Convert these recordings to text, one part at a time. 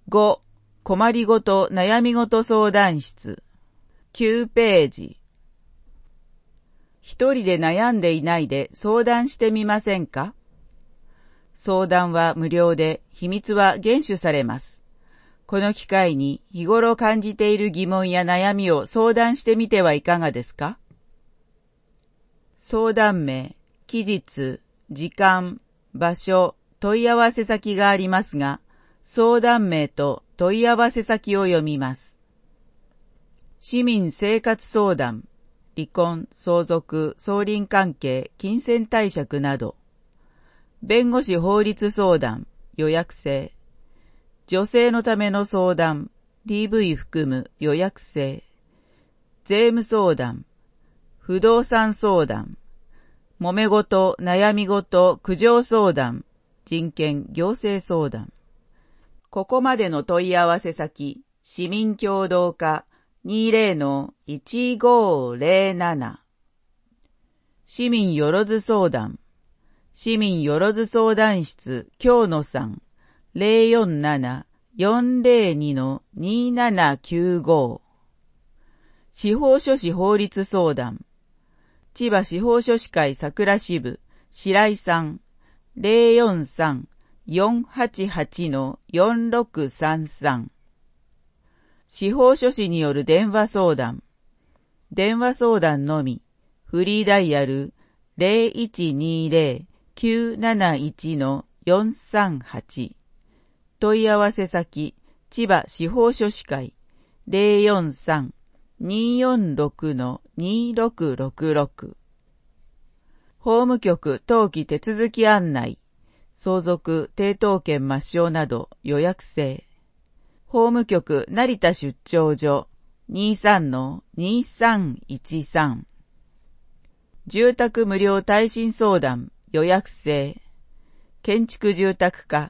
5、困りごと悩みごと相談室。9ページ。一人で悩んでいないで相談してみませんか？相談は無料で、秘密は厳守されます。この機会に日頃感じている疑問や悩みを相談してみてはいかがですか？相談名、期日、時間、場所、問い合わせ先がありますが、相談名と問い合わせ先を読みます。市民生活相談、離婚、相続、相隣関係、金銭貸借など。弁護士法律相談、予約制。女性のための相談、DV 含む予約制。税務相談、不動産相談。揉め事、悩み事、苦情相談、人権、行政相談。ここまでの問い合わせ先、市民協同課 20-1507。市民よろず相談。市民よろず相談室、京野さん、047-402-2795。司法書士法律相談。千葉司法書士会桜支部、白井さん、043-488-4633。司法書士による電話相談。電話相談のみ、フリーダイヤル 0120-971-438。問い合わせ先、千葉司法書士会 043-246-2666。法務局登記手続き案内、相続、抵当権抹消など予約制。法務局成田出張所 23-2313。住宅無料耐震相談予約制。建築住宅課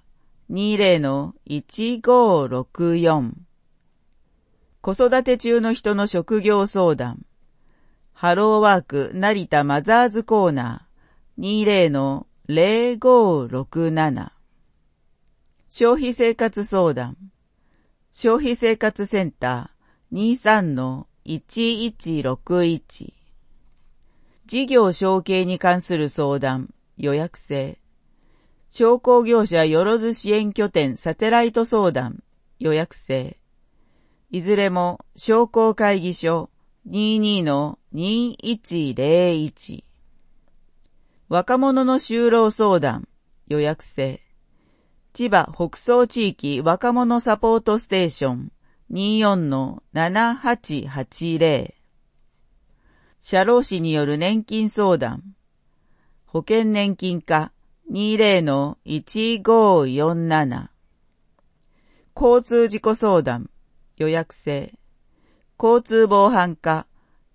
20-1564。子育て中の人の職業相談。ハローワーク成田マザーズコーナー 20-0567。消費生活相談。消費生活センター 23-1161。事業承継に関する相談予約制。商工業者よろず支援拠点サテライト相談予約制。いずれも商工会議所 22-2101。若者の就労相談予約制。千葉北総地域若者サポートステーション 24-7880。社労士による年金相談。保険年金課 20-1547。交通事故相談予約制。交通防犯課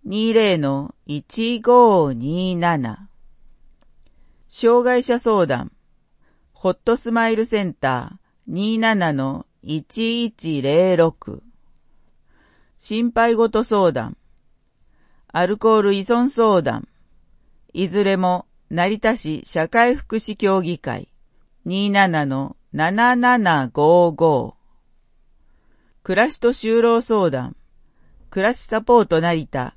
20-1527。障害者相談。ホットスマイルセンター 27-1106。心配事相談。アルコール依存相談。いずれも成田市社会福祉協議会 27-7755。暮らしと就労相談。暮らしサポート成田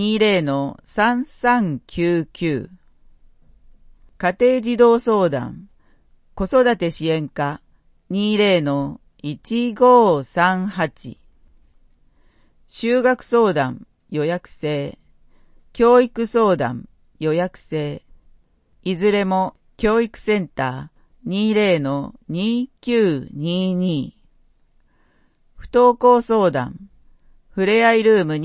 20-3399。家庭児童相談。子育て支援課 20-1538。就学相談予約制。教育相談予約制。いずれも教育センター 20-2922。不登校相談。ふれあいルーム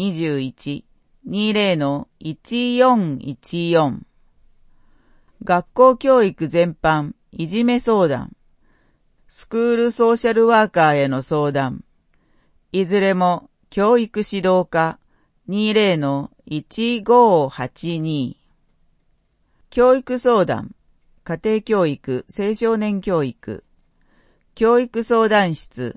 21-20-1414。学校教育全般いじめ相談。スクールソーシャルワーカーへの相談。いずれも教育指導課 20-1582。教育相談。家庭教育、青少年教育。教育相談室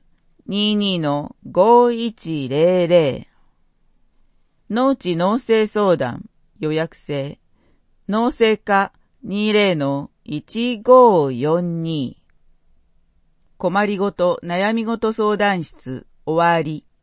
22-5100。農地農政相談予約制。農政課 20-1542。 困りごと悩みごと相談室終わり。